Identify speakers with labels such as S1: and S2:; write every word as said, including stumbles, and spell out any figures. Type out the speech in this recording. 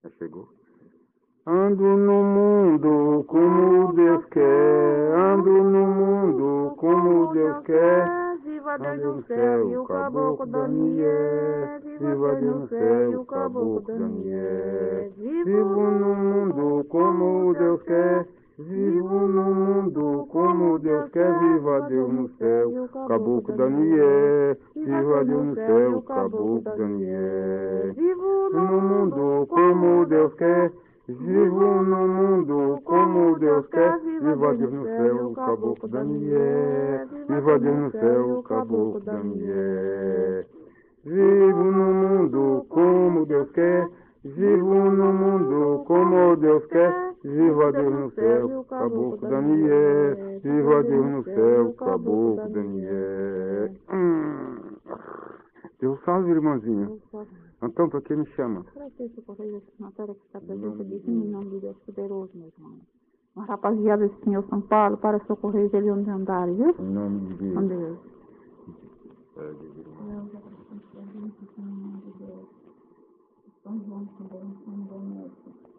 S1: Já chegou? Ando no mundo como Deus quer, ando no mundo como Deus quer.
S2: Viva Deus no céu e o caboclo Daniel. Viva Deus no céu e o caboclo Daniel.
S1: Vivo no mundo como Deus quer, vivo no mundo como Deus quer. Viva Deus no céu, caboclo Daniel. Viva Deus no céu, caboclo Daniel.
S2: Vivo
S1: No mundo como Deus quer, vivo no mundo como Deus quer. Viva Deus no céu, caboclo Daniel. Viva Deus no céu, caboclo Daniel. Vivo no mundo como Deus quer, vivo no mundo como Deus quer. Viva Deus no céu, caboclo Daniel. Viva Deus no céu, caboclo Daniel. Hum. Deus salve, irmãzinho. Então, para que me chama?
S2: Para que esse correio destinatário que está presente de mim, em nome de Deus poderoso, meu irmão. Uma rapaziada desse Senhor São Paulo, para socorrer ele onde andarem, viu?
S1: Em nome de Deus.
S2: Com Deus.
S1: É,
S2: São João também, São João,